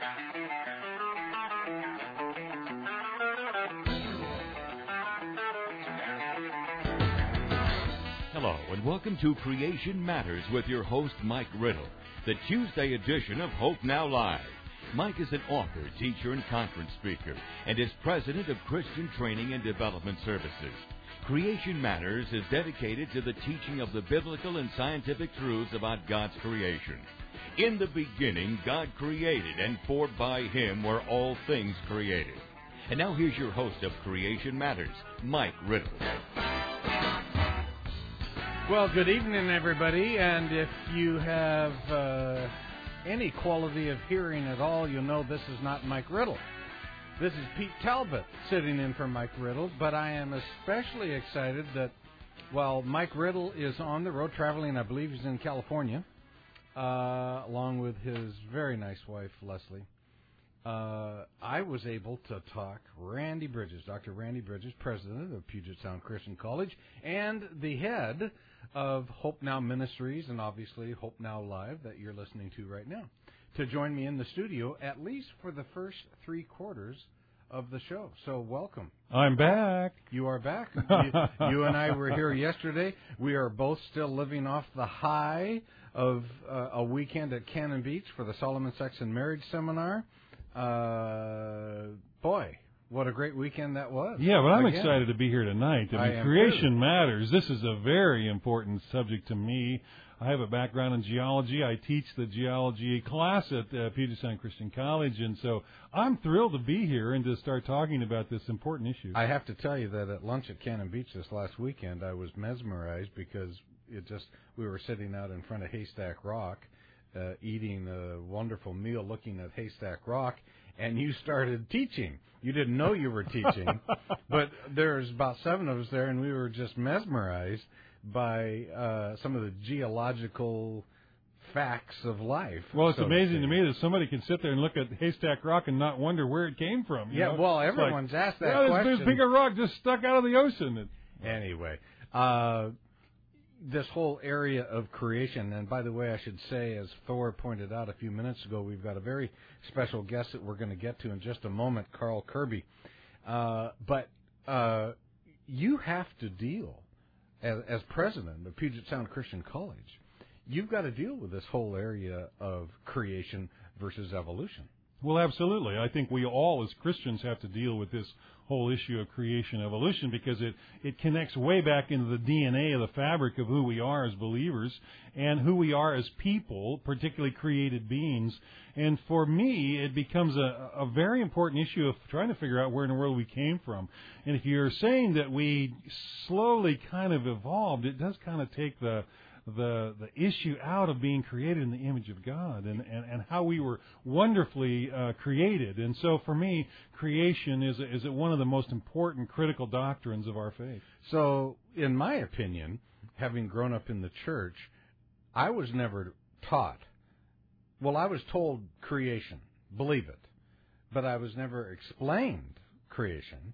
Hello, and welcome to Creation Matters with your host, Mike Riddle, the Tuesday edition of Hope Now Live. Mike is an author, teacher, and conference speaker, and is president of Christian Training and Development Services. Creation Matters is dedicated to the teaching of the biblical and scientific truths about God's creation. In the beginning, God created, and for by Him were all things created. And now here's your host of Creation Matters, Mike Riddle. Well, good evening, everybody, and if you have any quality of hearing at all, you'll know this is not Mike Riddle. This is Pete Talbot sitting in for Mike Riddle, but I am especially excited that while Mike Riddle is on the road traveling, I believe he's in California, along with his very nice wife, Leslie, I was able to talk Randy Bridges, Dr. Randy Bridges, president of Puget Sound Christian College, and the head of Hope Now Ministries, and obviously Hope Now Live that you're listening to right now, to join me in the studio, at least for the first 3 quarters of the show. So welcome. I'm back. You are back. You and I were here yesterday. We are both still living off the high of a weekend at Cannon Beach for the Solomon Sex and Marriage Seminar. Boy, what a great weekend that was. Yeah, but I'm excited to be here tonight. I mean, Creation too. Matters. This is a very important subject to me. I have a background in geology. I teach the geology class at Puget Sound Christian College, and so I'm thrilled to be here and to start talking about this important issue. I have to tell you that at lunch at Cannon Beach this last weekend, I was mesmerized because we were sitting out in front of Haystack Rock, eating a wonderful meal, looking at Haystack Rock, and you started teaching. You didn't know you were teaching, but there's about 7 of us there, and we were just mesmerized by some of the geological facts of life. Well, it's amazing to me that somebody can sit there and look at Haystack Rock and not wonder where it came from. Yeah, know? well, everyone's asked that question. This bigger rock just stuck out of the ocean. Anyway, this whole area of creation, and by the way, I should say, as Thor pointed out a few minutes ago, we've got a very special guest that we're going to get to in just a moment, Carl Kirby. But you have to deal, as president of Puget Sound Christian College, you've got to deal with this whole area of creation versus evolution. Well, absolutely. I think we all, as Christians, have to deal with this whole issue of creation evolution because it connects way back into the DNA of the fabric of who we are as believers and who we are as people, particularly created beings. And for me, it becomes a very important issue of trying to figure out where in the world we came from. And if you're saying that we slowly kind of evolved, it does kind of take the issue out of being created in the image of God and how we were wonderfully created. And so for me, creation is one of the most important critical doctrines of our faith. So in my opinion, having grown up in the church, I was never taught. Well, I was told creation, believe it, but I was never explained creation.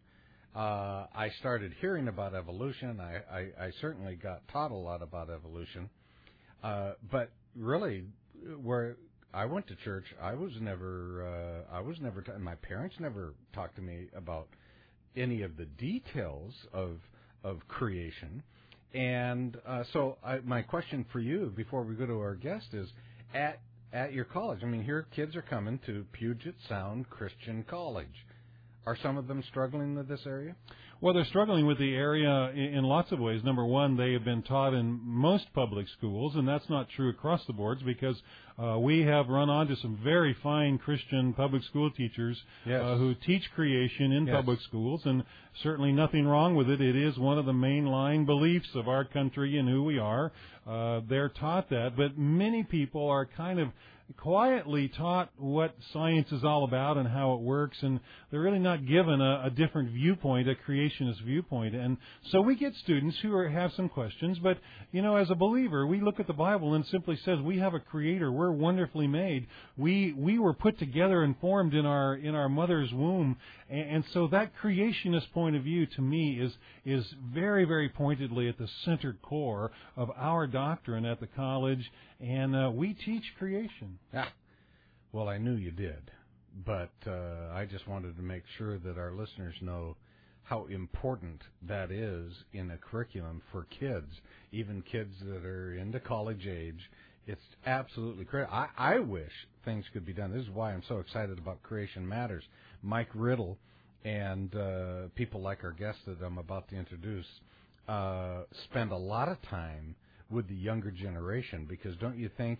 I started hearing about evolution. I certainly got taught a lot about evolution. But really, where I went to church, I was never my parents never talked to me about any of the details of creation. And so my question for you before we go to our guest is, at your college, I mean, here kids are coming to Puget Sound Christian College. Are some of them struggling with this area? Well, they're struggling with the area in lots of ways. Number one, they have been taught in most public schools, and that's not true across the boards because we have run onto some very fine Christian public school teachers who teach creation in public schools, and certainly nothing wrong with it. It is one of the mainline beliefs of our country and who we are. They're taught that, but many people are kind of quietly taught what science is all about and how it works, and they're really not given a different viewpoint, a creationist viewpoint. And so we get students who have some questions, but, you know, as a believer, we look at the Bible and it simply says we have a creator. We're wonderfully made. We were put together and formed in our mother's womb. And so that creationist point of view, to me, is very, very pointedly at the centered core of our doctrine at the college, and we teach creation. Well, I knew you did, but I just wanted to make sure that our listeners know how important that is in a curriculum for kids, even kids that are into college age. It's absolutely critical. I wish things could be done. This is why I'm so excited about Creation Matters. Mike Riddle and people like our guest that I'm about to introduce spend a lot of time with the younger generation, because don't you think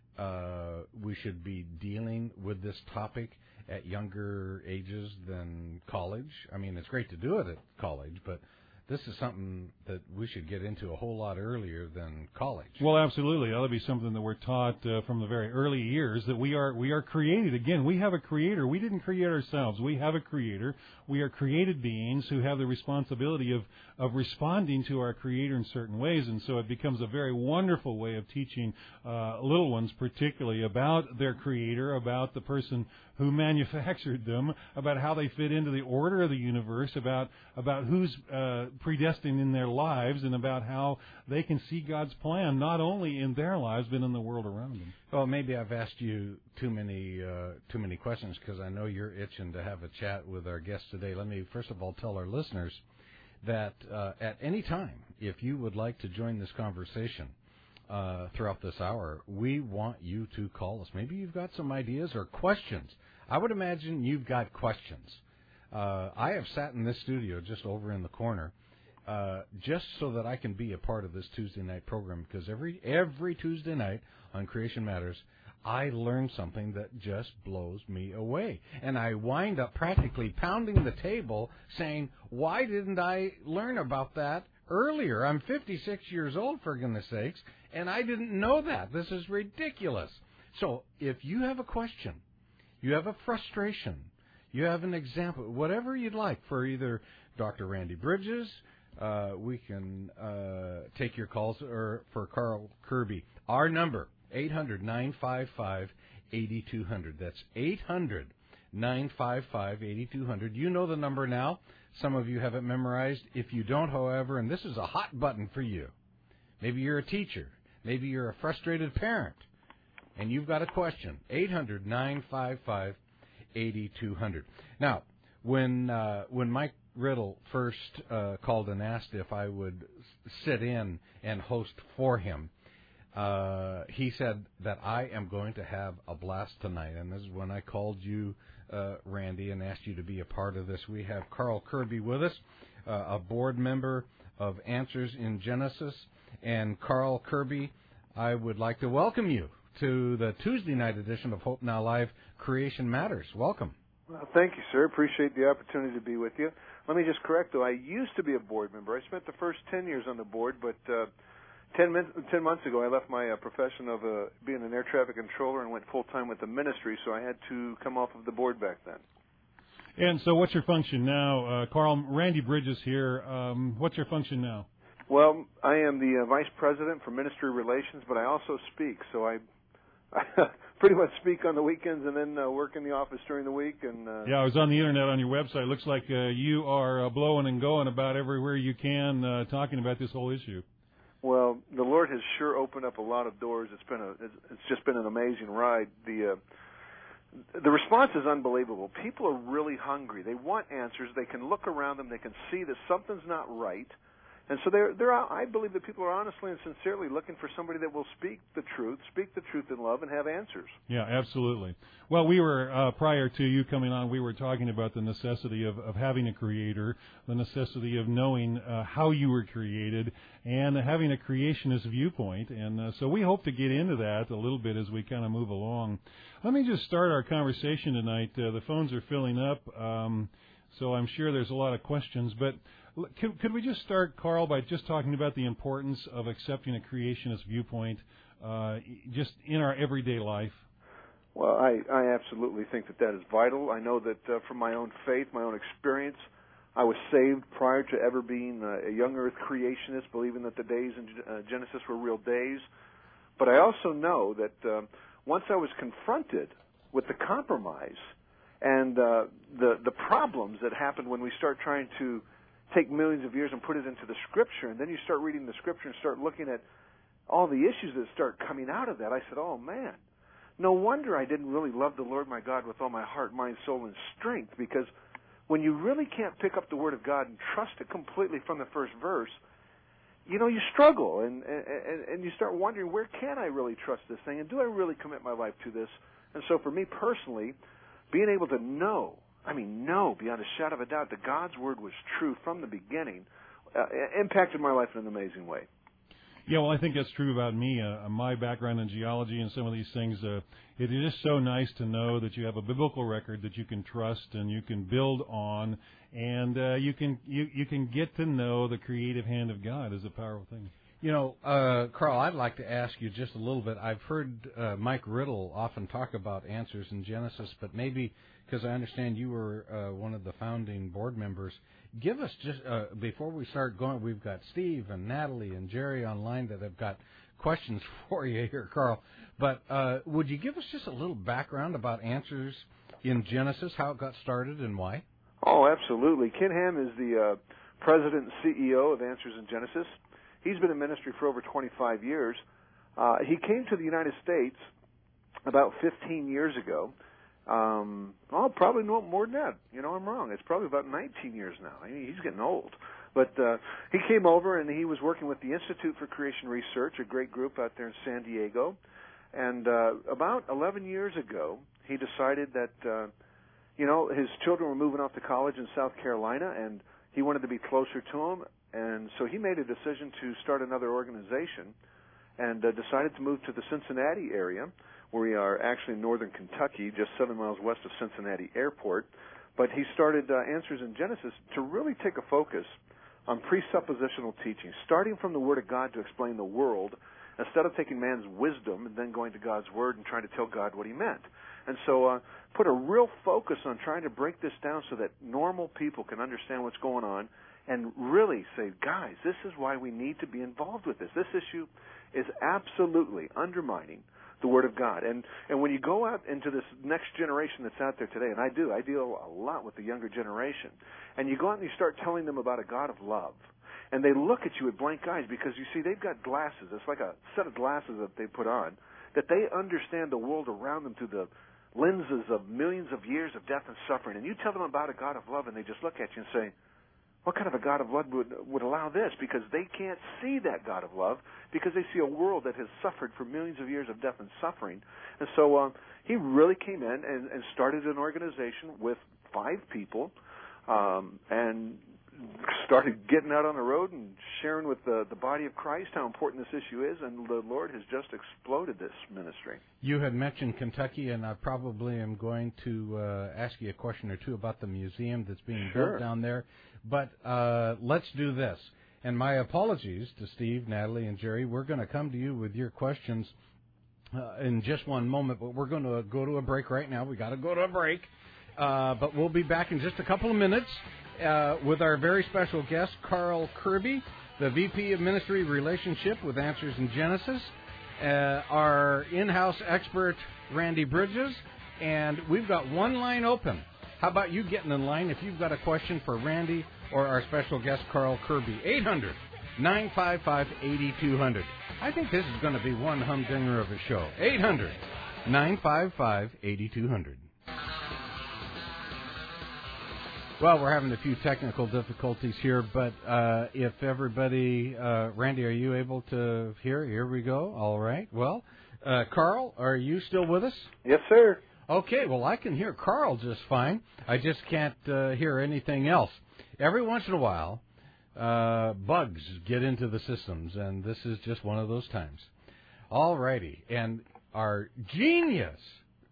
we should be dealing with this topic at younger ages than college? I mean, it's great to do it at college, but this is something that we should get into a whole lot earlier than college. Well, absolutely. That'll be something that we're taught from the very early years, that we are created. Again, we have a creator. We didn't create ourselves. We have a creator. We are created beings who have the responsibility of responding to our creator in certain ways. And so it becomes a very wonderful way of teaching little ones particularly about their creator, about the person who manufactured them, about how they fit into the order of the universe, about who's predestined in their lives, and about how they can see God's plan not only in their lives but in the world around them. Well, maybe I've asked you too many questions, because I know you're itching to have a chat with our guest today. Let me first of all tell our listeners that at any time, if you would like to join this conversation throughout this hour, we want you to call us. Maybe you've got some ideas or questions. I would imagine you've got questions. I have sat in this studio just over in the corner just so that I can be a part of this Tuesday night program, because every Tuesday night on Creation Matters, I learn something that just blows me away. And I wind up practically pounding the table saying, why didn't I learn about that earlier? I'm 56 years old, for goodness sakes, and I didn't know that. This is ridiculous. So if you have a question, you have a frustration, you have an example, whatever you'd like for either Dr. Randy Bridges, we can take your calls, or for Carl Kirby. Our number, 800-955-8200. That's 800-955-8200. You know the number now. Some of you have it memorized. If you don't, however, and this is a hot button for you, maybe you're a teacher, maybe you're a frustrated parent, and you've got a question, 800-955-8200. Now, when Mike Riddle first called and asked if I would sit in and host for him, he said that I am going to have a blast tonight. And this is when I called you, Randy, and asked you to be a part of this. We have Carl Kirby with us, a board member of Answers in Genesis. And Carl Kirby, I would like to welcome you to the Tuesday night edition of Hope Now Live, Creation Matters. Welcome. Well, thank you, sir. Appreciate the opportunity to be with you. Let me just correct, though. I used to be a board member. I spent the first 10 years on the board, but 10 months ago I left my profession of being an air traffic controller and went full-time with the ministry, so I had to come off of the board back then. And so what's your function now? Carl, Randy Bridges here. What's your function now? Well, I am the vice president for ministry relations, but I also speak, so I pretty much speak on the weekends and then work in the office during the week. And yeah, I was on the internet on your website. Looks like you are blowing and going about everywhere you can, talking about this whole issue. Well, the Lord has sure opened up a lot of doors. It's just been an amazing ride. The response is unbelievable. People are really hungry. They want answers. They can look around them. They can see that something's not right. And so I believe that people are honestly and sincerely looking for somebody that will speak the truth in love, and have answers. Yeah, absolutely. Well, we were, prior to you coming on, we were talking about the necessity of having a creator, the necessity of knowing how you were created, and having a creationist viewpoint. And so we hope to get into that a little bit as we kind of move along. Let me just start our conversation tonight. The phones are filling up, so I'm sure there's a lot of questions, but could we just start, Carl, by just talking about the importance of accepting a creationist viewpoint just in our everyday life? Well, I absolutely think that is vital. I know that from my own faith, my own experience, I was saved prior to ever being a young earth creationist, believing that the days in Genesis were real days. But I also know that once I was confronted with the compromise and the problems that happen when we start trying to take millions of years and put it into the Scripture, and then you start reading the Scripture and start looking at all the issues that start coming out of that, I said, oh, man, no wonder I didn't really love the Lord my God with all my heart, mind, soul, and strength, because when you really can't pick up the Word of God and trust it completely from the first verse, you struggle, and you start wondering, where can I really trust this thing, and do I really commit my life to this? And so for me personally, being able to know beyond a shadow of a doubt that God's Word was true from the beginning, impacted my life in an amazing way. Yeah, well, I think that's true about me. My background in geology and some of these things, it is just so nice to know that you have a biblical record that you can trust and you can build on, and you can get to know the creative hand of God is a powerful thing. Carl, I'd like to ask you just a little bit. I've heard Mike Riddle often talk about Answers in Genesis, but maybe because I understand you were one of the founding board members, give us just, before we start going, we've got Steve and Natalie and Jerry online that have got questions for you here, Carl. But would you give us just a little background about Answers in Genesis, how it got started and why? Oh, absolutely. Ken Ham is the president and CEO of Answers in Genesis. He's been in ministry for over 25 years. He came to the United States about 15 years ago. Probably no more than that. I'm wrong. It's probably about 19 years now. He's getting old. But he came over, and he was working with the Institute for Creation Research, a great group out there in San Diego. And about 11 years ago, he decided that, his children were moving off to college in South Carolina, and he wanted to be closer to them. And so he made a decision to start another organization and decided to move to the Cincinnati area, where we are actually in northern Kentucky, just 7 miles west of Cincinnati Airport. But he started Answers in Genesis to really take a focus on presuppositional teaching, starting from the Word of God to explain the world, instead of taking man's wisdom and then going to God's Word and trying to tell God what he meant. And so put a real focus on trying to break this down so that normal people can understand what's going on and really say, guys, this is why we need to be involved with this. This issue is absolutely undermining the Word of God. And when you go out into this next generation that's out there today, and I deal a lot with the younger generation, and you go out and you start telling them about a God of love, and they look at you with blank eyes because, you see, they've got glasses. It's like a set of glasses that they put on, that they understand the world around them through the lenses of millions of years of death and suffering. And you tell them about a God of love, and they just look at you and say, what kind of a God of love would allow this? Because they can't see that God of love, because they see a world that has suffered for millions of years of death and suffering. And so he really came in and started an organization with 5 people and started getting out on the road and sharing with the body of Christ how important this issue is, and the Lord has just exploded this ministry. You had mentioned Kentucky, and I probably am going to ask you a question or two about the museum that's being built down there. But let's do this. And my apologies to Steve, Natalie, and Jerry. We're going to come to you with your questions in just one moment, but we're going to go to a break right now. We got to go to a break. But we'll be back in just a couple of minutes with our very special guest, Carl Kirby, the VP of Ministry Relationship with Answers in Genesis, our in-house expert, Randy Bridges, and we've got one line open. How about you getting in line if you've got a question for Randy or our special guest, Carl Kirby? 800-955-8200. I think this is going to be one humdinger of a show. 800-955-8200. Well, we're having a few technical difficulties here, but if everybody, Randy, are you able to hear? Here we go. All right. Well, Carl, are you still with us? Yes, sir. Okay, well, I can hear Carl just fine. I just can't hear anything else. Every once in a while, bugs get into the systems, and this is just one of those times. All righty, and our genius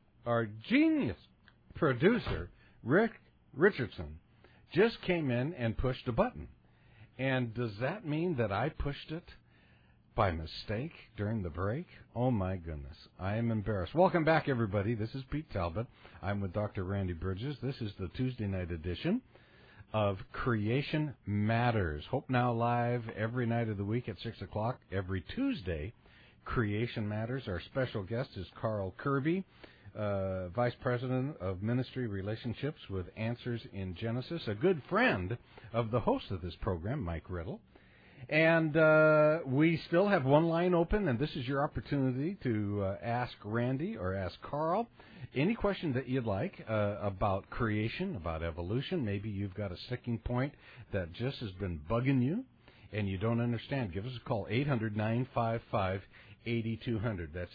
producer, Rick Richardson, just came in and pushed a button. And does that mean that I pushed it by mistake during the break? Oh, my goodness. I am embarrassed. Welcome back, everybody. This is Pete Talbot. I'm with Dr. Randy Bridges. This is the Tuesday night edition of Creation Matters. Hope Now Live every night of the week at 6 o'clock. Every Tuesday, Creation Matters. Our special guest is Carl Kirby, Vice President of Ministry Relationships with Answers in Genesis, a good friend of the host of this program, Mike Riddle. And we still have one line open, and this is your opportunity to ask Randy or ask Carl any question that you'd like about creation, about evolution. Maybe you've got a sticking point that just has been bugging you and you don't understand. Give us a call, 800-955-8200. That's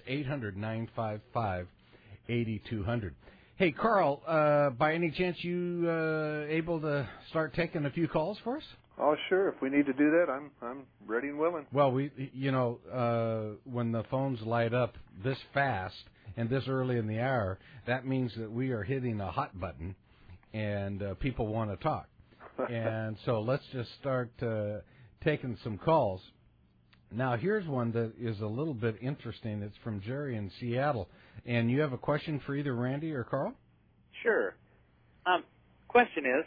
800-955-8200. Hey, Carl, by any chance you able to start taking a few calls for us? Oh, sure. If we need to do that, I'm ready and willing. Well, when the phones light up this fast and this early in the hour, that means that we are hitting a hot button, and people want to talk. And so let's just start taking some calls. Now, here's one that is a little bit interesting. It's from Jerry in Seattle. And you have a question for either Randy or Carl? Sure. Question is,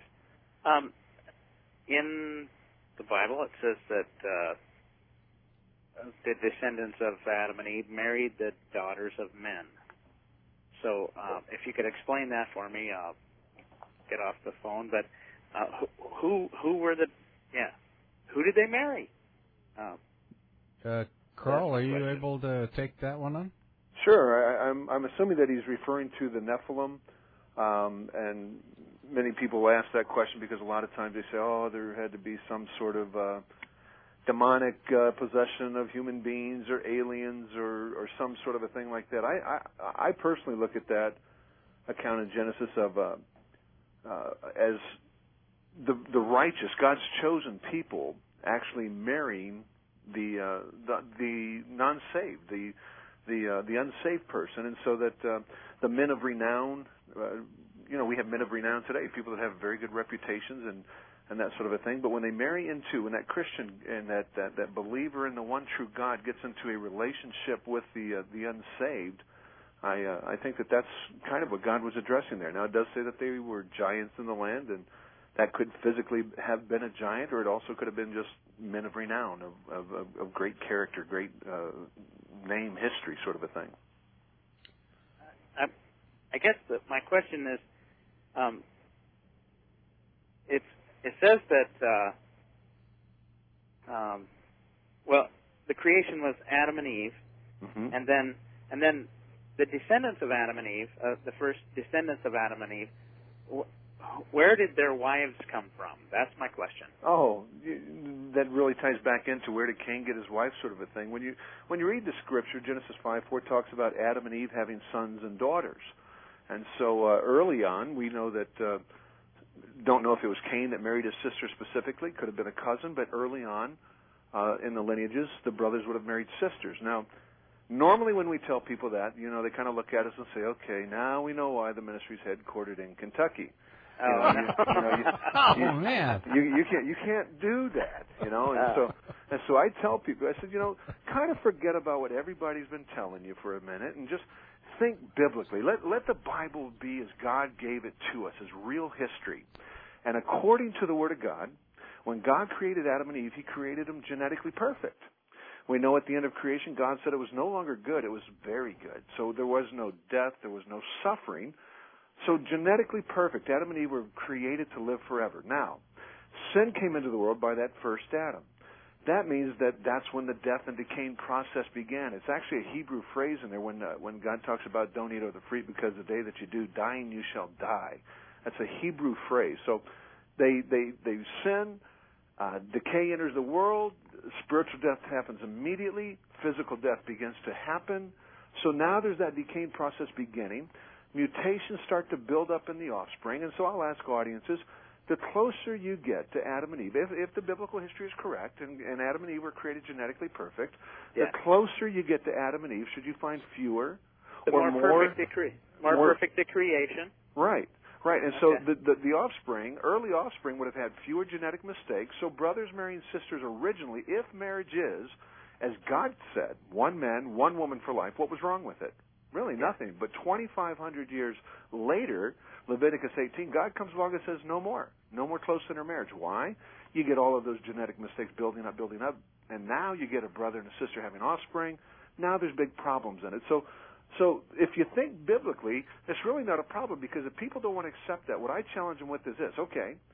in the Bible it says that the descendants of Adam and Eve married the daughters of men. So if you could explain that for me, I'll get off the phone. But who did they marry? Carl, are you able to take that one on? Sure. I'm assuming that he's referring to the Nephilim, and many people ask that question because a lot of times they say, oh, there had to be some sort of demonic possession of human beings or aliens or some sort of a thing like that. I personally look at that account in Genesis of as the righteous, God's chosen people, actually marrying the non-saved, the unsaved person, and so that the men of renown, we have men of renown today, people that have very good reputations and that sort of a thing. But when they marry into, when that Christian and that believer in the one true God gets into a relationship with the unsaved, I think that's kind of what God was addressing there. Now, it does say that they were giants in the land, and that could physically have been a giant, or it also could have been just men of renown, of great character, great name, history, sort of a thing. I guess my question is, it says that the creation was Adam and Eve, mm-hmm. and then the descendants of Adam and Eve, the first descendants of Adam and Eve. Where did their wives come from? That's my question. Oh, that really ties back into where did Cain get his wife, sort of a thing. When you read the scripture, Genesis 5:4 talks about Adam and Eve having sons and daughters, and so early on we know that don't know if it was Cain that married his sister specifically. Could have been a cousin, but early on in the lineages, the brothers would have married sisters. Now, normally when we tell people that, they kind of look at us and say, okay, now we know why the ministry's headquartered in Kentucky. Man! You can't do that, And so I tell people, I said, kind of forget about what everybody's been telling you for a minute and just think biblically. Let the Bible be as God gave it to us, as real history. And according to the Word of God, when God created Adam and Eve, He created them genetically perfect. We know at the end of creation, God said it was no longer good, it was very good. So there was no death, there was no suffering. So genetically perfect, Adam and Eve were created to live forever. Now, sin came into the world by that first Adam. That means that's when the death and decaying process began. It's actually a Hebrew phrase in there when God talks about don't eat of the fruit because the day that you do, dying you shall die. That's a Hebrew phrase. So they sin, decay enters the world, spiritual death happens immediately, physical death begins to happen. So now there's that decaying process beginning. Mutations start to build up in the offspring, and so I'll ask audiences, the closer you get to Adam and Eve, if the biblical history is correct, and Adam and Eve were created genetically perfect, the closer you get to Adam and Eve, should you find fewer or more perfect the creation. Right. And so the offspring, early offspring, would have had fewer genetic mistakes. So brothers marrying sisters originally, if marriage is, as God said, one man, one woman for life, what was wrong with it? Really nothing. But 2,500 years later, Leviticus 18, God comes along and says no more close intermarriage. Why? You get all of those genetic mistakes building up, and now you get a brother and a sister having offspring. Now there's big problems in it. So if you think biblically, it's really not a problem, because if people don't want to accept that, what I challenge them with is this. Okay,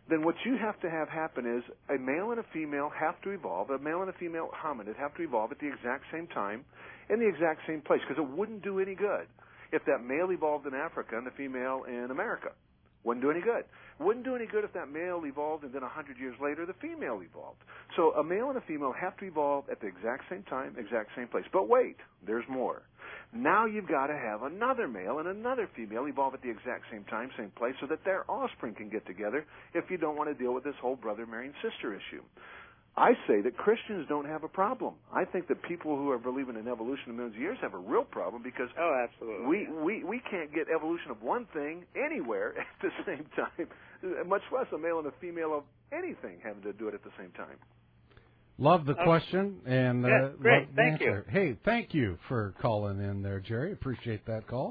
then what you have to have happen is a male and a female have to evolve, a male and a female hominid have to evolve at the exact same time in the exact same place, because it wouldn't do any good if that male evolved in Africa and the female in America. Wouldn't do any good. Wouldn't do any good if that male evolved and then 100 years later the female evolved. So a male and a female have to evolve at the exact same time, exact same place. But wait, there's more. Now you've got to have another male and another female evolve at the exact same time, same place, so that their offspring can get together if you don't want to deal with this whole brother marrying sister issue. I say that Christians don't have a problem. I think that people who are believing in evolution of millions of years have a real problem, because absolutely. we can't get evolution of one thing anywhere at the same time, much less a male and a female of anything having to do it at the same time. Love the question and great. love the Thank answer. you. Hey, thank you for calling in there, Jerry. Appreciate that call.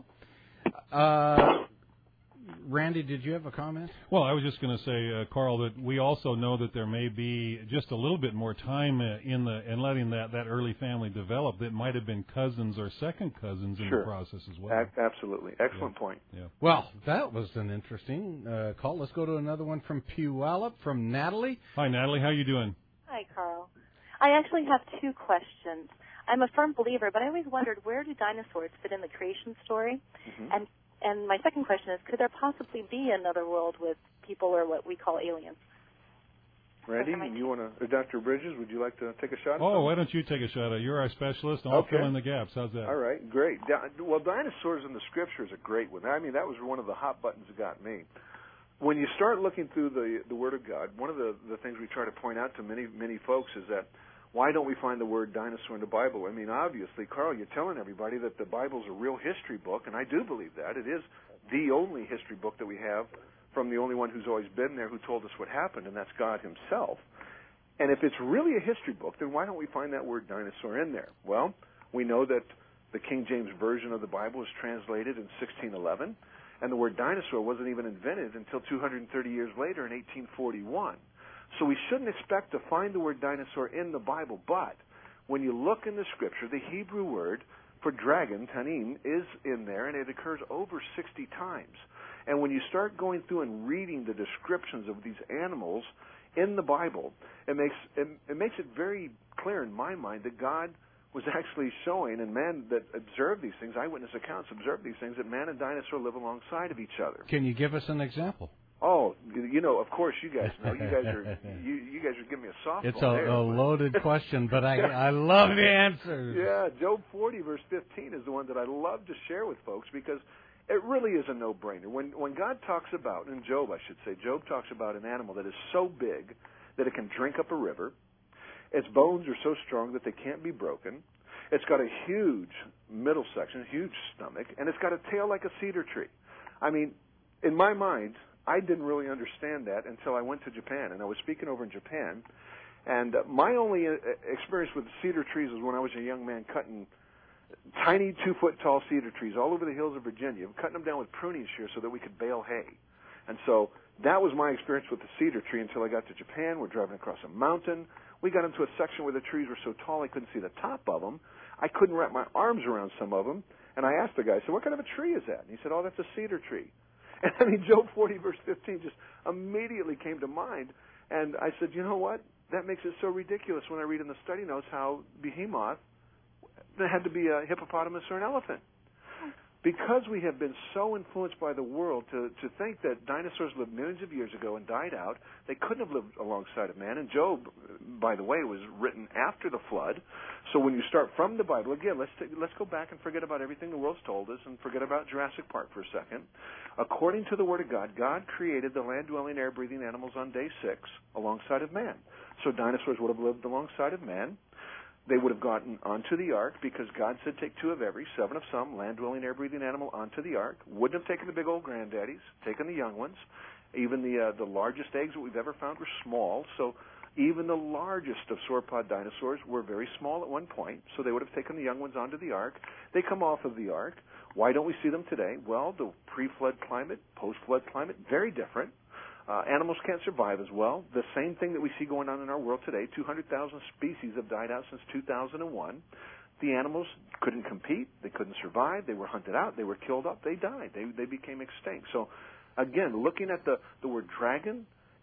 Randy, did you have a comment? Well, I was just going to say, Carl, that we also know that there may be just a little bit more time in letting that early family develop. That might have been cousins or second cousins in the process as well. Absolutely. Excellent point. Yeah. Well, that was an interesting call. Let's go to another one from Puyallup, from Natalie. Hi, Natalie. How you doing? Hi, Carl. I actually have two questions. I'm a firm believer, but I always wondered, where do dinosaurs fit in the creation story? Mm-hmm. And my second question is, could there possibly be another world with people, or what we call aliens? Randy, you want to, Dr. Bridges, would you like to take a shot? Oh, why don't you take a shot at it? You're our specialist, and I'll fill in the gaps. How's that? All right, great. Well, dinosaurs in the Scripture is a great one. I mean, that was one of the hot buttons that got me. When you start looking through the Word of God, one of the things we try to point out to many folks is that, why don't we find the word dinosaur in the Bible? I mean, obviously, Carl, you're telling everybody that the Bible's a real history book, and I do believe that. It is the only history book that we have from the only one who's always been there, who told us what happened, and that's God himself. And if it's really a history book, then why don't we find that word dinosaur in there? Well, we know that the King James Version of the Bible was translated in 1611, and the word dinosaur wasn't even invented until 230 years later in 1841. So we shouldn't expect to find the word dinosaur in the Bible, but when you look in the Scripture, the Hebrew word for dragon, tanim, is in there, and it occurs over 60 times. And when you start going through and reading the descriptions of these animals in the Bible, it makes it very clear in my mind that God was actually showing, and man that observed these things, eyewitness accounts observed these things, that man and dinosaur live alongside of each other. Can you give us an example? Oh, of course you guys know. You guys are giving me a softball. It's a loaded question, but I love the answers. Yeah, Job 40 verse 15 is the one that I love to share with folks, because it really is a no-brainer. When God talks about, in Job I should say, Job talks about an animal that is so big that it can drink up a river. Its bones are so strong that they can't be broken. It's got a huge middle section, huge stomach, and it's got a tail like a cedar tree. I mean, in my mind, I didn't really understand that until I went to Japan, and I was speaking over in Japan, and my only experience with cedar trees was when I was a young man cutting tiny 2-foot-tall cedar trees all over the hills of Virginia, cutting them down with pruning shears so that we could bale hay. And so that was my experience with the cedar tree until I got to Japan. We're driving across a mountain. We got into a section where the trees were so tall I couldn't see the top of them. I couldn't wrap my arms around some of them, and I asked the guy, I said, what kind of a tree is that? And he said, oh, that's a cedar tree. And I mean, Job 40, verse 15 just immediately came to mind. And I said, you know what? That makes it so ridiculous when I read in the study notes how Behemoth had to be a hippopotamus or an elephant. Because we have been so influenced by the world to think that dinosaurs lived millions of years ago and died out, they couldn't have lived alongside of man. And Job, by the way, was written after the flood. So when you start from the Bible, again, let's go back and forget about everything the world's told us and forget about Jurassic Park for a second. According to the Word of God, God created the land-dwelling, air-breathing animals on day 6 alongside of man. So dinosaurs would have lived alongside of man. They would have gotten onto the ark because God said take 2 of every, 7 of some, land-dwelling, air-breathing animal onto the ark. Wouldn't have taken the big old granddaddies, taken the young ones. Even the largest eggs that we've ever found were small. So even the largest of sauropod dinosaurs were very small at one point. So they would have taken the young ones onto the ark. They come off of the ark. Why don't we see them today? Well, the pre-flood climate, post-flood climate, very different. Animals can't survive as well. The same thing that we see going on in our world today. 200,000 species have died out since 2001. The animals couldn't compete. They couldn't survive. They were hunted out. They were killed up. They died. They became extinct. So, again, looking at the word dragon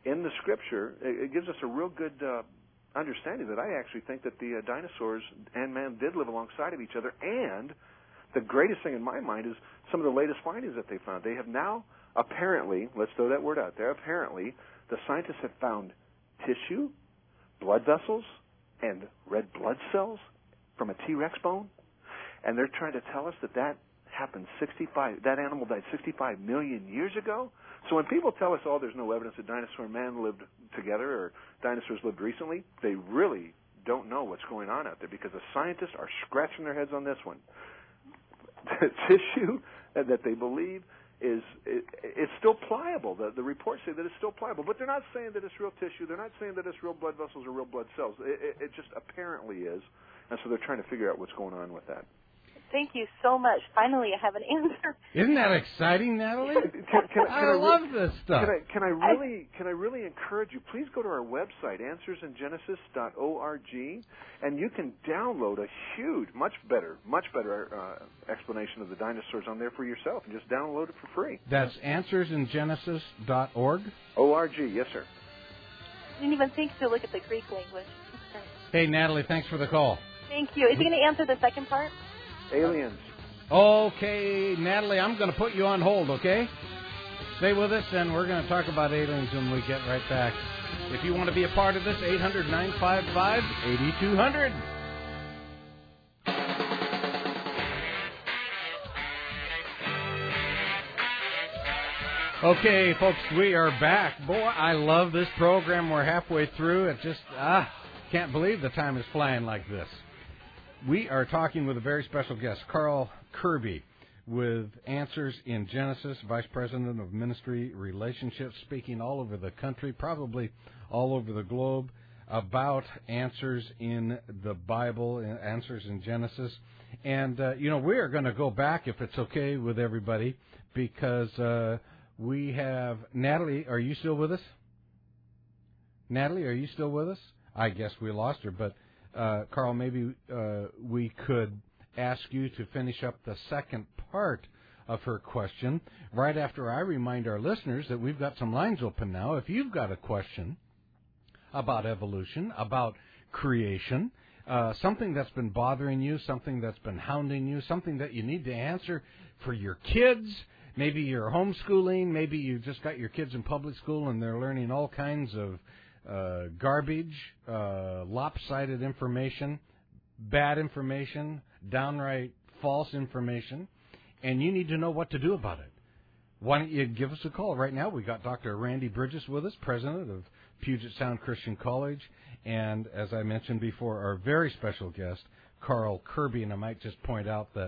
in the Scripture, it gives us a real good understanding that I actually think that the dinosaurs and man did live alongside of each other. And the greatest thing in my mind is some of the latest findings that they found. They have now apparently, let's throw that word out there, apparently the scientists have found tissue, blood vessels, and red blood cells from a T-Rex bone. And they're trying to tell us that happened that animal died 65 million years ago. So when people tell us, oh, there's no evidence that dinosaur and man lived together or dinosaurs lived recently, they really don't know what's going on out there, because the scientists are scratching their heads on this one. The tissue that they believe it's still pliable. The reports say that it's still pliable, but they're not saying that it's real tissue. They're not saying that it's real blood vessels or real blood cells. It just apparently is, and so they're trying to figure out what's going on with that. Thank you so much. Finally, I have an answer. Isn't that exciting, Natalie? I love this stuff. Can I really encourage you? Please go to our website, answersingenesis.org, and you can download a huge, much better explanation of the dinosaurs on there for yourself, and just download it for free. That's answersingenesis.org? O-R-G, yes, sir. I didn't even think to look at the Greek language. Hey, Natalie, thanks for the call. Thank you. Is he going to answer the second part? Aliens. Okay, Natalie, I'm going to put you on hold, okay? Stay with us, and we're going to talk about aliens when we get right back. If you want to be a part of this, 800-955-8200. Okay, folks, we are back. Boy, I love this program. We're halfway through. It just, can't believe the time is flying like this. We are talking with a very special guest, Carl Kirby, with Answers in Genesis, Vice President of Ministry Relationships, speaking all over the country, probably all over the globe, about answers in the Bible, answers in Genesis. And, we are going to go back, if it's okay with everybody, because we have Natalie. Are you still with us? Natalie, are you still with us? I guess we lost her, but Carl, maybe we could ask you to finish up the second part of her question right after I remind our listeners that we've got some lines open now. If you've got a question about evolution, about creation, something that's been bothering you, something that's been hounding you, something that you need to answer for your kids, maybe you're homeschooling, maybe you just got your kids in public school and they're learning all kinds of garbage, lopsided information, bad information, downright false information, and you need to know what to do about it. Why don't you give us a call right now? We got Dr. Randy Bridges with us, president of Puget Sound Christian College, and as I mentioned before, our very special guest, Carl Kirby. And I might just point out that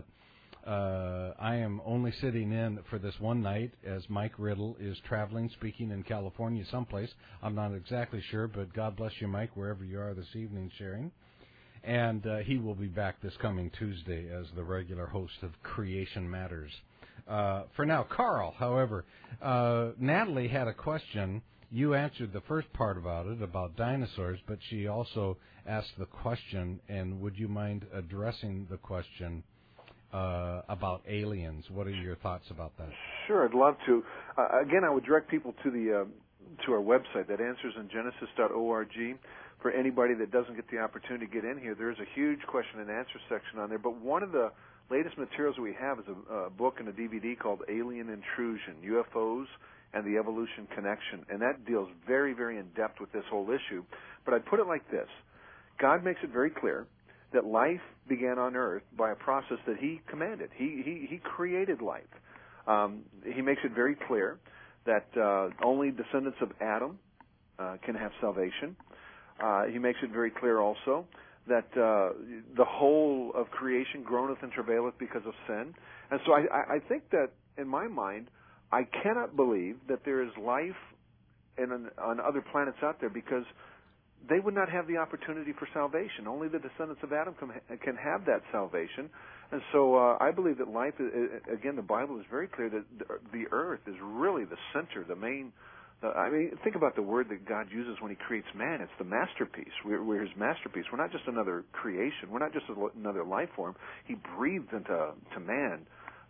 I am only sitting in for this one night as Mike Riddle is traveling, speaking in California someplace. I'm not exactly sure, but God bless you, Mike, wherever you are this evening sharing. And he will be back this coming Tuesday as the regular host of Creation Matters. For now, Carl, however, Natalie had a question. You answered the first part about it, about dinosaurs, but she also asked the question, and would you mind addressing the question about aliens? What are your thoughts about that? Sure, I'd love to. Again, I would direct people to our website, that answersingenesis.org. For anybody that doesn't get the opportunity to get in here, there's a huge question and answer section on there. But one of the latest materials that we have is a book and a DVD called Alien Intrusion, UFOs and the Evolution Connection. And that deals very, very in-depth with this whole issue. But I'd put it like this. God makes it very clear that life began on Earth by a process that He commanded. He created life. He makes it very clear that only descendants of Adam can have salvation. He makes it very clear also that the whole of creation groaneth and travaileth because of sin. And so I think that, in my mind, I cannot believe that there is life on other planets out there, because they would not have the opportunity for salvation. Only the descendants of Adam can have that salvation. And so I believe that life, again, the Bible is very clear that the earth is really the center, the main. Think about the word that God uses when He creates man. It's the masterpiece. We're His masterpiece. We're not just another creation. We're not just another life form. He breathed into man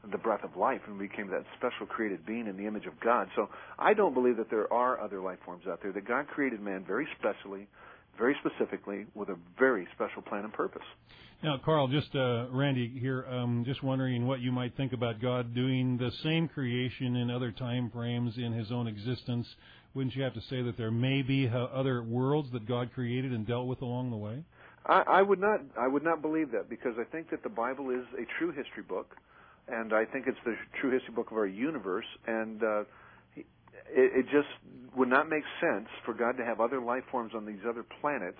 the breath of life and became that special created being in the image of God. So I don't believe that there are other life forms out there, that God created man very specially, very specifically, with a very special plan and purpose. Now, Carl, just Randy here, just wondering what you might think about God doing the same creation in other time frames in his own existence. Wouldn't you have to say that there may be other worlds that God created and dealt with along the way? I would not believe that, because I think that the Bible is a true history book, and I think it's the true history book of our universe, and it just would not make sense for God to have other life forms on these other planets.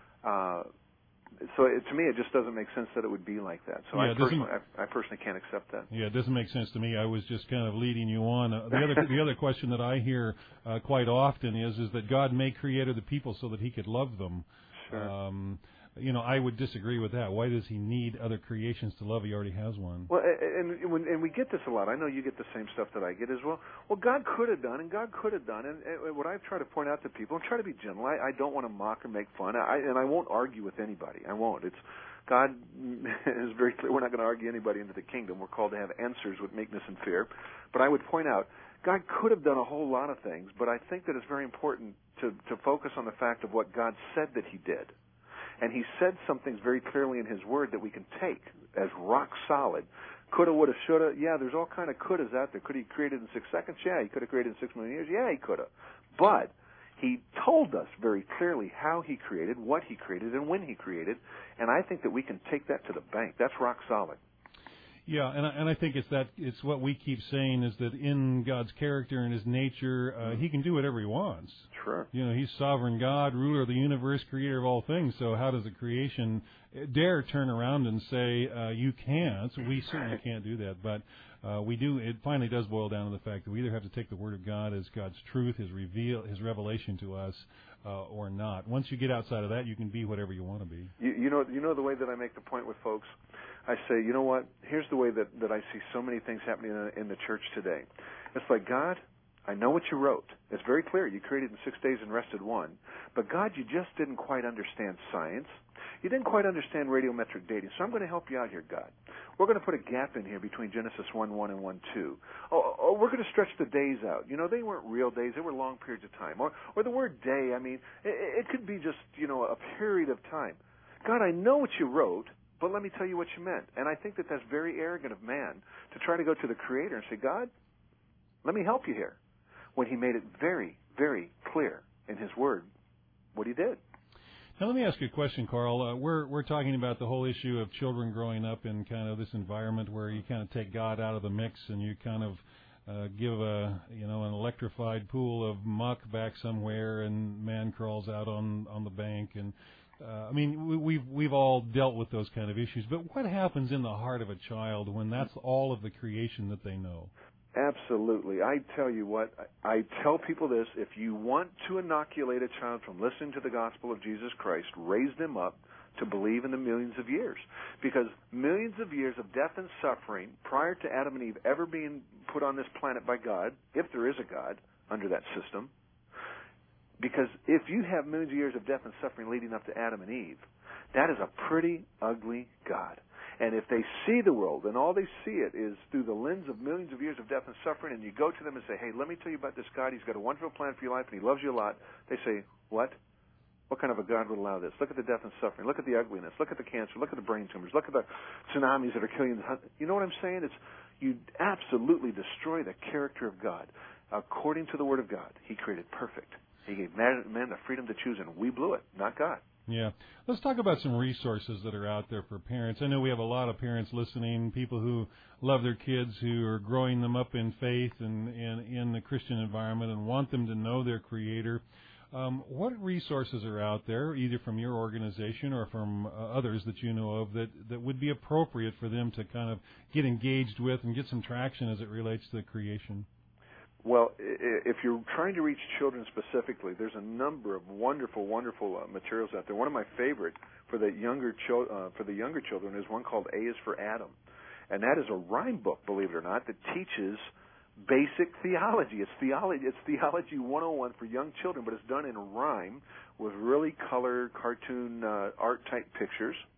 So to me, it just doesn't make sense that it would be like that. So yeah, I personally can't accept that. Yeah, it doesn't make sense to me. I was just kind of leading you on. The other question that I hear quite often is that God may create other people so that he could love them. Sure. I would disagree with that. Why does he need other creations to love? He already has one. Well, and we get this a lot. I know you get the same stuff that I get as well. Well, God could have done, and God could have done. And what I try to point out to people, and try to be gentle, I don't want to mock or make fun, and I won't argue with anybody. I won't. God is very clear. We're not going to argue anybody into the kingdom. We're called to have answers with meekness and fear. But I would point out, God could have done a whole lot of things, but I think that it's very important to focus on the fact of what God said that he did. And he said some things very clearly in his word that we can take as rock solid. Coulda, woulda, shoulda. Yeah, there's all kind of couldas out there. Could he create it in 6 seconds? Yeah, he could have created it in 6 million years. Yeah, he could have. But he told us very clearly how he created, what he created, and when he created. And I think that we can take that to the bank. That's rock solid. Yeah, and I think it's what we keep saying is that in God's character and his nature, he can do whatever he wants. Sure. He's sovereign God, ruler of the universe, creator of all things. So how does the creation dare turn around and say you can't? We certainly can't do that, but we do. It finally does boil down to the fact that we either have to take the Word of God as God's truth, his revelation to us, or not. Once you get outside of that, you can be whatever you want to be. You know the way that I make the point with folks? I say, you know what? Here's the way that I see so many things happening in the church today. It's like, God, I know what you wrote. It's very clear. You created in 6 days and rested one. But God, you just didn't quite understand science. You didn't quite understand radiometric dating. So I'm going to help you out here, God. We're going to put a gap in here between Genesis 1:1 and 1:2. Oh, we're going to stretch the days out. They weren't real days. They were long periods of time. Or the word day, it could be just, a period of time. God, I know what you wrote, but let me tell you what you meant. And I think that that's very arrogant of man to try to go to the Creator and say, God, let me help you here, when he made it very, very clear in his word what he did. Now let me ask you a question, Carl. We're talking about the whole issue of children growing up in kind of this environment where you kind of take God out of the mix and you kind of give an electrified pool of muck back somewhere, and man crawls out on the bank. And we've all dealt with those kind of issues. But what happens in the heart of a child when that's all of the creation that they know? Absolutely. I tell you what, I tell people this: if you want to inoculate a child from listening to the gospel of Jesus Christ, raise them up to believe in the millions of years. Because millions of years of death and suffering prior to Adam and Eve ever being put on this planet by God, if there is a God under that system, because if you have millions of years of death and suffering leading up to Adam and Eve, that is a pretty ugly God. And if they see the world and all they see it is through the lens of millions of years of death and suffering, and you go to them and say, hey, let me tell you about this God. He's got a wonderful plan for your life and he loves you a lot. They say, what? What kind of a God would allow this? Look at the death and suffering. Look at the ugliness. Look at the cancer. Look at the brain tumors. Look at the tsunamis that are killing. You know what I'm saying? You absolutely destroy the character of God. According to the Word of God, he created perfect. He gave man the freedom to choose, and we blew it, not God. Yeah. Let's talk about some resources that are out there for parents. I know we have a lot of parents listening, people who love their kids, who are growing them up in faith and in the Christian environment and want them to know their Creator. What resources are out there, either from your organization or from others that you know of, that would be appropriate for them to kind of get engaged with and get some traction as it relates to the creation? Well, if you're trying to reach children specifically, there's a number of wonderful, wonderful materials out there. One of my favorite for the younger children is one called A is for Adam, and that is a rhyme book, believe it or not, that teaches basic theology. It's theology 101 for young children, but it's done in rhyme with really color cartoon art type pictures.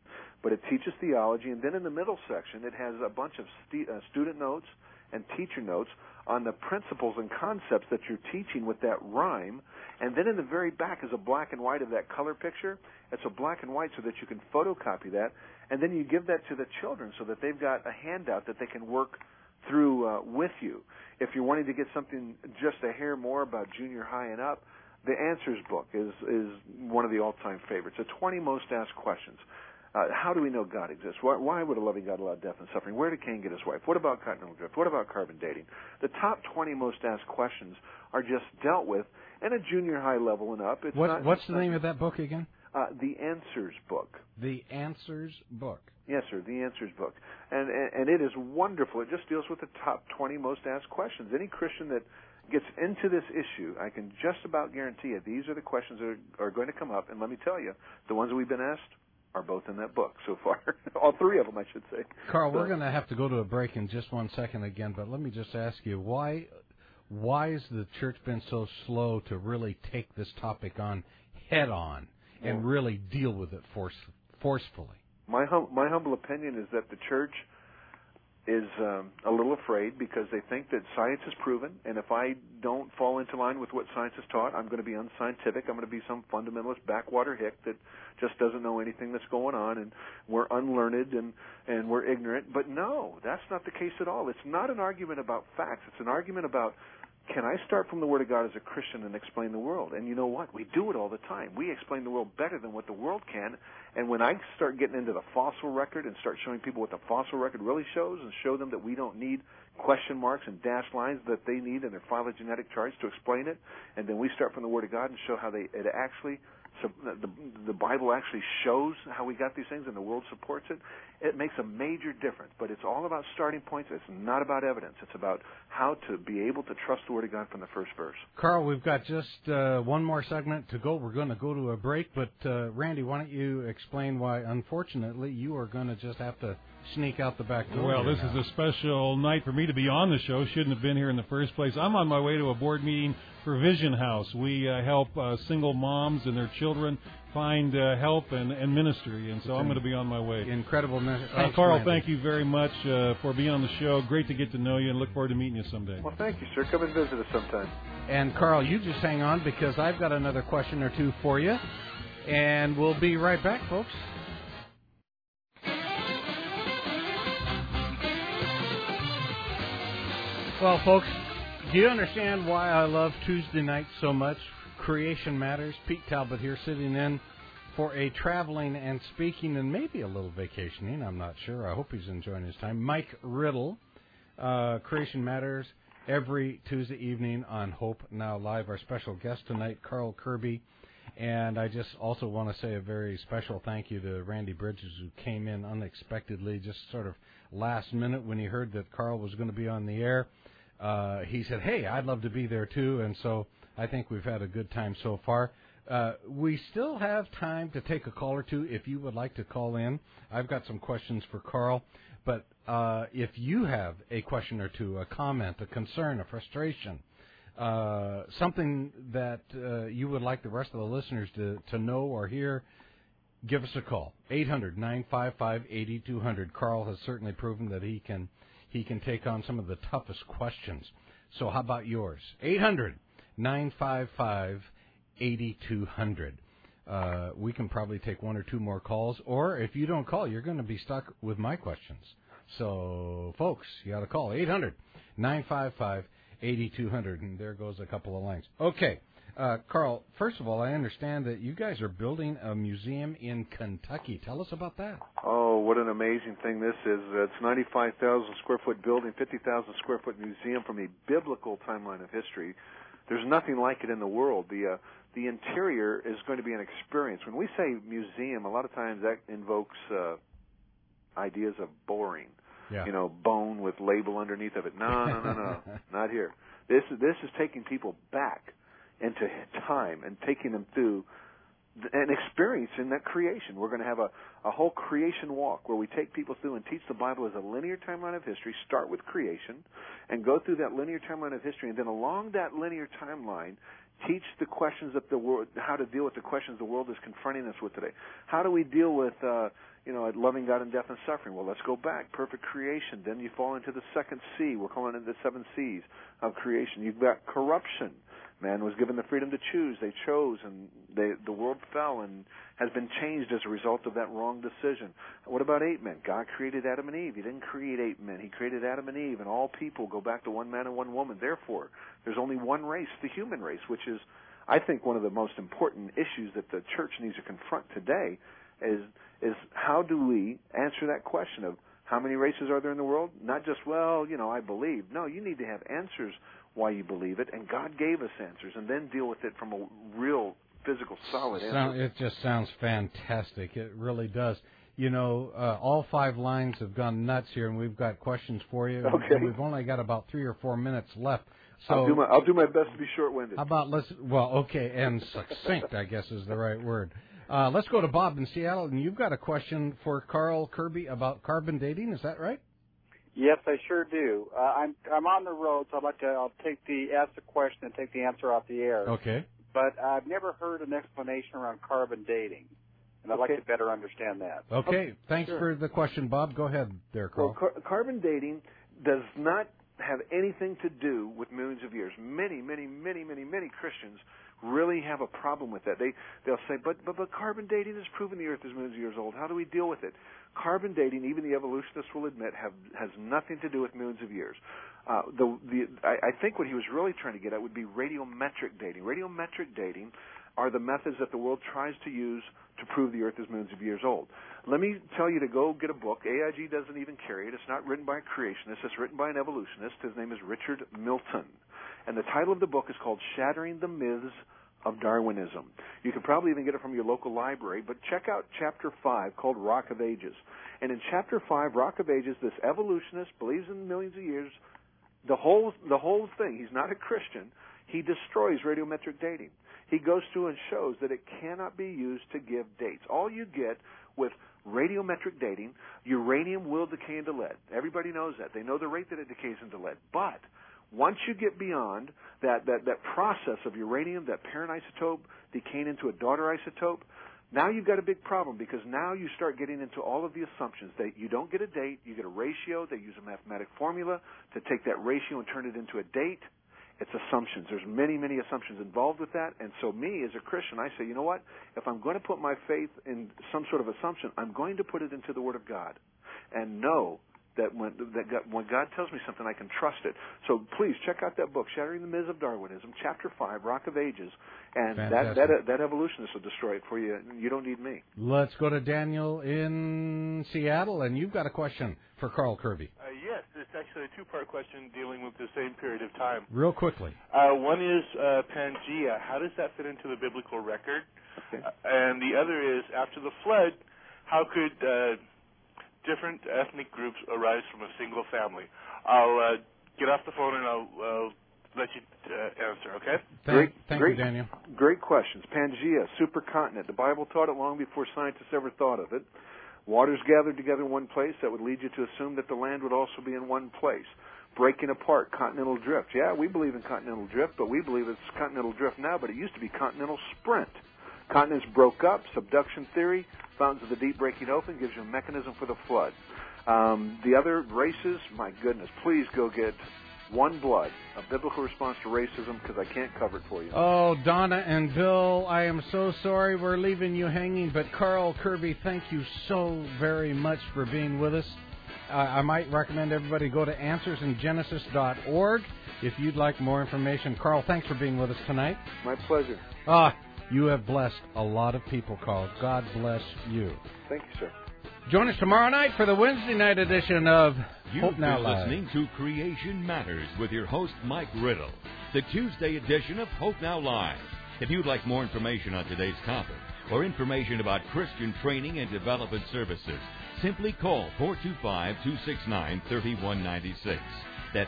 but it teaches theology. And then in the middle section, it has a bunch of student notes and teacher notes on the principles and concepts that you're teaching with that rhyme. And then in the very back is a black and white of that color picture. It's a black and white so that you can photocopy that. And then you give that to the children so that they've got a handout that they can work through with you. If you're wanting to get something just a hair more about junior high and up, the Answers book is one of the all-time favorites. The 20 Most Asked Questions. How do we know God exists? Why would a loving God allow death and suffering? Where did Cain get his wife? What about continental drift? What about carbon dating? The top 20 most asked questions are just dealt with at a junior high level and up. What's the name of that book again? The Answers book. The Answers book. Yes, sir, the Answers book. And it is wonderful. It just deals with the top 20 most asked questions. Any Christian that gets into this issue, I can just about guarantee you these are the questions that are going to come up. And let me tell you, the ones that we've been asked are both in that book so far. All three of them, I should say. Carl, we're going to have to go to a break in just 1 second again, but let me just ask you, why has the church been so slow to really take this topic on head on and really deal with it forcefully? My humble opinion is that the church is a little afraid because they think that science is proven, and if I don't fall into line with what science has taught, I'm going to be unscientific. I'm going to be some fundamentalist backwater hick that just doesn't know anything that's going on, and we're unlearned and we're ignorant. But no, that's not the case at all. It's not an argument about facts. It's an argument about, can I start from the Word of God as a Christian and explain the world? And you know what? We do it all the time. We explain the world better than what the world can. And when I start getting into the fossil record and start showing people what the fossil record really shows and show them that we don't need question marks and dashed lines that they need in their phylogenetic charts to explain it, and then we start from the Word of God and show how the Bible actually shows how we got these things and the world supports it, it makes a major difference. But it's all about starting points. It's not about evidence. It's about how to be able to trust the Word of God from the first verse. Carl, we've got just one more segment to go. We're going to go to a break, but Randy, why don't you explain why, unfortunately, you are going to just have to sneak out the back door. Well, this is a special night for me to be on the show. Shouldn't have been here in the first place. I'm on my way to a board meeting for Vision House. We help single moms and their children find help and ministry, and so I'm going to be on my way. Incredible. Carl, thank you very much for being on the show. Great to get to know you, and look forward to meeting you someday. Well, thank you, sir. Come and visit us sometime. And, Carl, you just hang on because I've got another question or two for you, and we'll be right back, folks. Well, folks, do you understand why I love Tuesday nights so much? Creation Matters. Pete Talbot here, sitting in for a traveling and speaking and maybe a little vacationing. I'm not sure. I hope he's enjoying his time. Mike Riddle, Creation Matters, every Tuesday evening on Hope Now Live. Our special guest tonight, Carl Kirby. And I just also want to say a very special thank you to Randy Bridges, who came in unexpectedly, just sort of last minute when he heard that Carl was going to be on the air. He said, hey, I'd love to be there too, and so I think we've had a good time so far. We still have time to take a call or two if you would like to call in. I've got some questions for Carl, but if you have a question or two, a comment, a concern, a frustration, something that you would like the rest of the listeners to know or hear, give us a call. 800-955-8200. Carl has certainly proven that he can take on some of the toughest questions. So how about yours? 800-955-8200. We can probably take one or two more calls, or if you don't call, you're going to be stuck with my questions. So, folks, you got to call 800-955-8200, and there goes a couple of lines. Okay, Carl, first of all, I understand that you guys are building a museum in Kentucky. Tell us about that. Oh, what an amazing thing this is. It's a 95,000 square foot building, 50,000 square foot museum from a biblical timeline of history. There's nothing like it in the world. The interior is going to be an experience. When we say museum, a lot of times that invokes ideas of boring. Yeah. You know, bone with label underneath of it. No, not here. This is taking people back into time and taking them through an experience in that creation. We're going to have a whole creation walk where we take people through and teach the Bible as a linear timeline of history, start with creation, and go through that linear timeline of history, and then along that linear timeline, teach the questions of the world, how to deal with the questions the world is confronting us with today. How do we deal with, loving God in death and suffering. Well, let's go back. Perfect creation. Then you fall into the second C. We're calling it the 7 C's of creation. You've got corruption. Man was given the freedom to choose. They chose, and the world fell and has been changed as a result of that wrong decision. What about 8 men? God created Adam and Eve. He didn't create 8 men. He created Adam and Eve, and all people go back to one man and one woman. Therefore, there's only one race, the human race, which is, I think, one of the most important issues that the church needs to confront today is how do we answer that question of how many races are there in the world? Not just, I believe. No, you need to have answers why you believe it, and God gave us answers, and then deal with it from a real physical, solid answer. It just sounds fantastic. It really does. All 5 lines have gone nuts here, and we've got questions for you. Okay. And we've only got about 3 or 4 minutes left. So I'll do my best to be short-winded. How about and succinct, I guess is the right word. Let's go to Bob in Seattle, and you've got a question for Carl Kirby about carbon dating. Is that right? Yes, I sure do. I'm on the road, so ask the question and take the answer off the air. Okay. But I've never heard an explanation around carbon dating, and I'd like to better understand that. Okay. Thanks for the question, Bob. Go ahead there, Carl. Well, carbon dating does not have anything to do with millions of years. Many Christians really have a problem with that. They'll say, but carbon dating has proven the Earth is millions of years old. How do we deal with it? Carbon dating, even the evolutionists will admit, has nothing to do with millions of years. I think what he was really trying to get at would be radiometric dating. Radiometric dating are the methods that the world tries to use to prove the Earth is millions of years old. Let me tell you to go get a book. AIG doesn't even carry it. It's not written by a creationist. It's written by an evolutionist. His name is Richard Milton. And the title of the book is called Shattering the Myths of Darwinism. You can probably even get it from your local library, but check out Chapter 5 called Rock of Ages. And in Chapter 5, Rock of Ages, this evolutionist believes in millions of years. The whole thing, he's not a Christian. He destroys radiometric dating. He goes through and shows that it cannot be used to give dates. All you get with radiometric dating, uranium will decay into lead. Everybody knows that. They know the rate that it decays into lead. But once you get beyond that process of uranium, that parent isotope decaying into a daughter isotope, now you've got a big problem, because now you start getting into all of the assumptions that you don't get a date, you get a ratio. They use a mathematic formula to take that ratio and turn it into a date. It's assumptions. There's many assumptions involved with that. And so me, as a Christian, I say, you know what? If I'm going to put my faith in some sort of assumption, I'm going to put it into the Word of God and know that when God tells me something, I can trust it. So please check out that book, Shattering the Myths of Darwinism, Chapter 5, Rock of Ages, and that evolutionist will destroy it for you. You don't need me. Let's go to Daniel in Seattle, and you've got a question for Carl Kirby. Yes, it's actually a 2-part question dealing with the same period of time. Real quickly. One is Pangea. How does that fit into the biblical record? Okay. And the other is, after the flood, how could different ethnic groups arise from a single family? I'll get off the phone and I'll let you answer, okay? Thank you, Daniel. Great questions. Pangea, supercontinent. The Bible taught it long before scientists ever thought of it. Waters gathered together in one place. That would lead you to assume that the land would also be in one place. Breaking apart, continental drift. Yeah, we believe in continental drift, but we believe it's continental drift now, but it used to be continental sprint. Continents broke up, subduction theory, fountains of the deep breaking open, gives you a mechanism for the flood. The other races, my goodness, please go get One Blood, a biblical response to racism, because I can't cover it for you. Oh, Donna and Bill, I am so sorry we're leaving you hanging, but Carl Kirby, thank you so very much for being with us. I might recommend everybody go to answersingenesis.org if you'd like more information. Carl, thanks for being with us tonight. My pleasure. You have blessed a lot of people, Carl. God bless you. Thank you, sir. Join us tomorrow night for the Wednesday night edition of Hope Now Live. You've been listening to Creation Matters with your host, Mike Riddle, the Tuesday edition of Hope Now Live. If you'd like more information on today's topic or information about Christian training and development services, simply call 425-269-3196. That's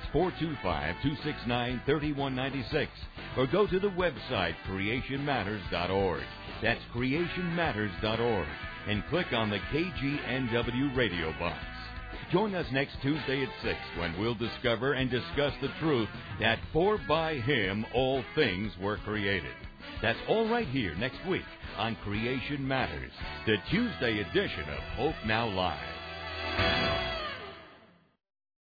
425-269-3196. Or go to the website, creationmatters.org. That's creationmatters.org. And click on the KGNW radio box. Join us next Tuesday at 6 when we'll discover and discuss the truth that for by Him all things were created. That's all right here next week on Creation Matters, the Tuesday edition of Hope Now Live.